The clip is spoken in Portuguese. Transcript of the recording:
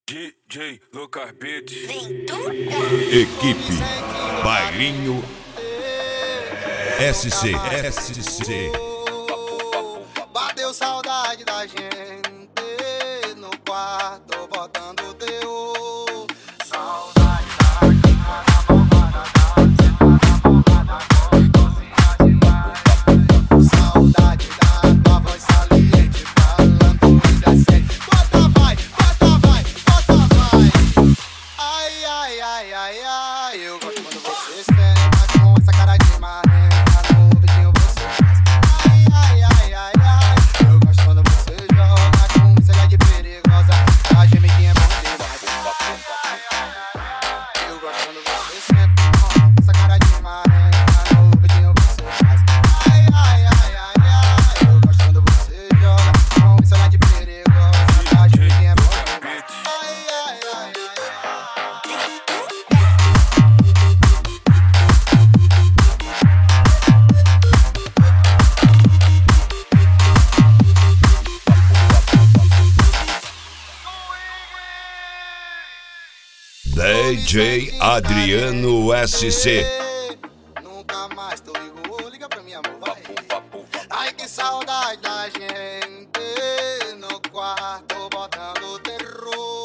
DJ Lucas Beats. Equipe Bailinho SC. Bateu saudade da gente no quarto botando teu. Saudade da quina da bombada saudade da tua voz saliente falando indecente. Bota vai, bota vai, bota vai. Ai, ai, ai, ai, ai. Eu gosto quando você senta com essa cara de marrenta no vidinho você faz. Ai, ai, ai, ai, ai. Eu gosto quando você joga com cega de perigosa. A gemidinha é bandida. Eu gosto quando você senta com essa cara de marrenta no vidinho você faz. Ai, ai, ai, ai, ai. Eu gosto quando você joga com cega de perigosa. A gemidinha é bandida. Ai, ai, ai, ai. DJ Adriano SC. Nunca mais tu ligou, liga pra minha amor, vai. Ai, que saudade da gente no quarto botando terror.